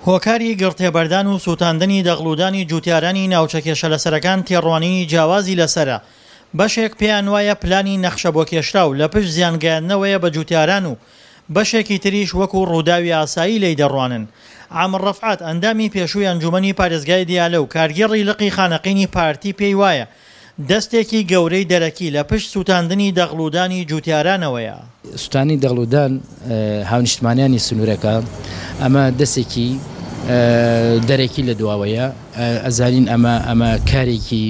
هۆکاری گڕتێبەردان و سووتاندنی دەغڵودانی جوتیارانی ناوچە کێشەلەسەرەکان تێڕوانینی جیاوازی لەسرە. بەشێک پێیان وایە پلانی نەخشە بۆ کێشرا و لە پشت زیانگەیاندنەوەیە بە جوتیاران و بەشێکی تریش وەکو ڕووداوی ئاسایی لی دەڕوانن. عامر ڕەفعات ئەندامی پێشووی ئەنجومەنی پارێزگای دیالە و کارگێڕی لقی خانەقینی پارتی پێی وایە دەستێکی گەورەی دەرەکی لە پشت سووتاندنی دەغڵودانی جوتیارانەوەیە. سووتانی دەغڵودان هاونیشتمانیانی سنوورەکە ئەمە دەستێکی دەرەکی لە دواوەیە. ئەزانین ئەمە کارێکی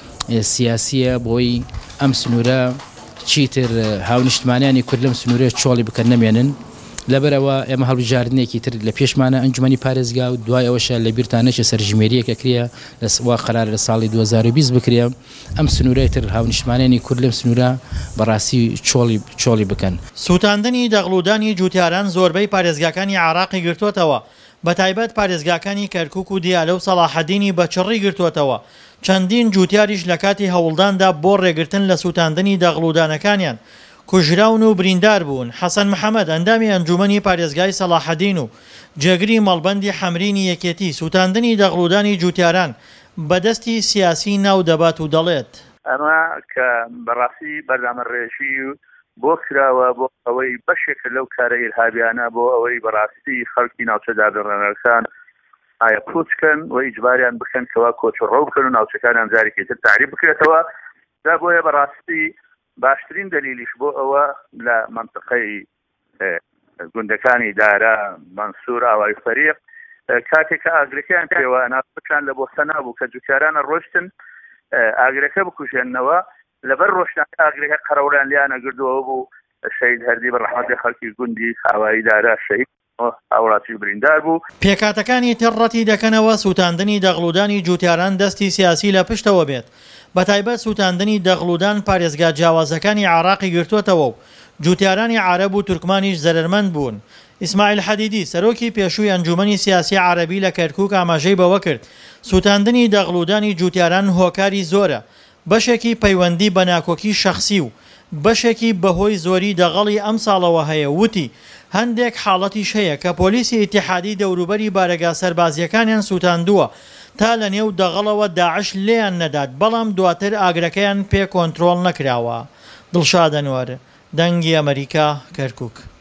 سیاسیە بۆی ئەم سنوورە چیتر هاونیشتمانیانی کورد لەم سنوورە چۆڵی بکەن نەمێنن. لەبەرەوە ئێمە هەڵبژاردنێکی تر لە پێشمانە ئەنجومەنی پارێزگا و دوای ئەوەشە لە بیرتانەشە سەرژمێریەکە کرێ وا قەرار لە ساڵی 2020 بکرێ ئەم سنوورەی تر هاونیشتمانیانی کورد لەم سنوورە بەڕاستی چۆڵی بکەن. سووتاندنی دەغڵودانی جوتیاران زۆربەی پارێزگاکانی عێراقی گرتووەتەوە، بە تایبەت پارێزگاکانی کەرکووک و دیالە و سەڵاحەدینی بەچڕی گرتووەتەوە. چەندین جوتیاریش لە کاتی هەوڵداندا بۆ ڕێگرتن لە سووتاندنی دەغڵودانەکانیان کوژراون و بریندار بوون. حەسەن محەممەد ئەندامی ئەنجومەنی پارێزگای سەڵاحەدین و جێگری مەڵبەندی حەمرینی یەکێتی سووتاندنی دەغڵودانی جوتیاران بەدەستی سیاسی ناو دەبات و دەڵێت ئەمە کە بەڕاستی بەردامە ڕێژی بۆ کراوە بۆ ئەوەی بەشێک لەو کارە ئیرهابیانە بۆ ئەوەی بەڕاستی خەڵکی ناوچەدا بڕێنەرەکان ئایا کۆچکەن و ئیجباریان بکەن کەوا کۆچڕەو بکەن و ناوچەکانیان جارێکی تر تعریف بکرێتەوە. دا بۆیە بەڕاستی باشترین دلیلیش بۆ ئەوە لە منطقەی گوندەکانی دارا منسوور ئاوای فەریق کاتێککە ئاگرەکەیان پێوە ناپچان لە بۆ سەنابوو کە جوتیارانە ڕۆشتن ئاگرەکە بکوژێنەوە لەبەر ڕۆشتن ئاگرەکە قەرەوڵیان لیانە گردووە بوو شەید هەردی بەڕەحمەتی خەڵکی گوندی ئاوایی دارا شەید ئاوڕاتی بریندار بوو. پێکاتەکانی تڕەتی دەکەنەوە سووتاندنی دەغڵودانی جوتیاران دەستی سیاسی لە پشتەوە بێت، بە تایبەت سووتاندنی دەغڵودان پارێزگا جیاوازەکانی عێراقی گرتووەتەوە و جوتیارانی عەرەب و تورکمانیش زەرمەند بوون. ئیسماعیل حەدیدی سەرۆکی پێشووی ئەنجومەنی سیاسی عەرەبی لە کەرکووک ئاماژەی بەوە کرد سووتاندنی دەغڵودانی جوتیاران هۆکاری زۆرە، بەشێکی پەیوەندی بە ناکۆکی شەخسی و بەشێکی بەهۆی زۆری دەغەڵی ئەم ساڵەوە هەیە. وتی هەندێک حاڵەتیش هەیە کە پۆلیسی ئیتیحادی دەوروبەری بارەگا سەربازیەکانیان سووتاندووە تا لە نێو دەغەڵەوە داعش لێیان نەدات، بەڵام دواتر ئاگرەکەیان پێ کۆنتڕۆڵ نەکراوە. دڵشاد ئەنوەر، دەنگی ئەمریکا، کەرکووک.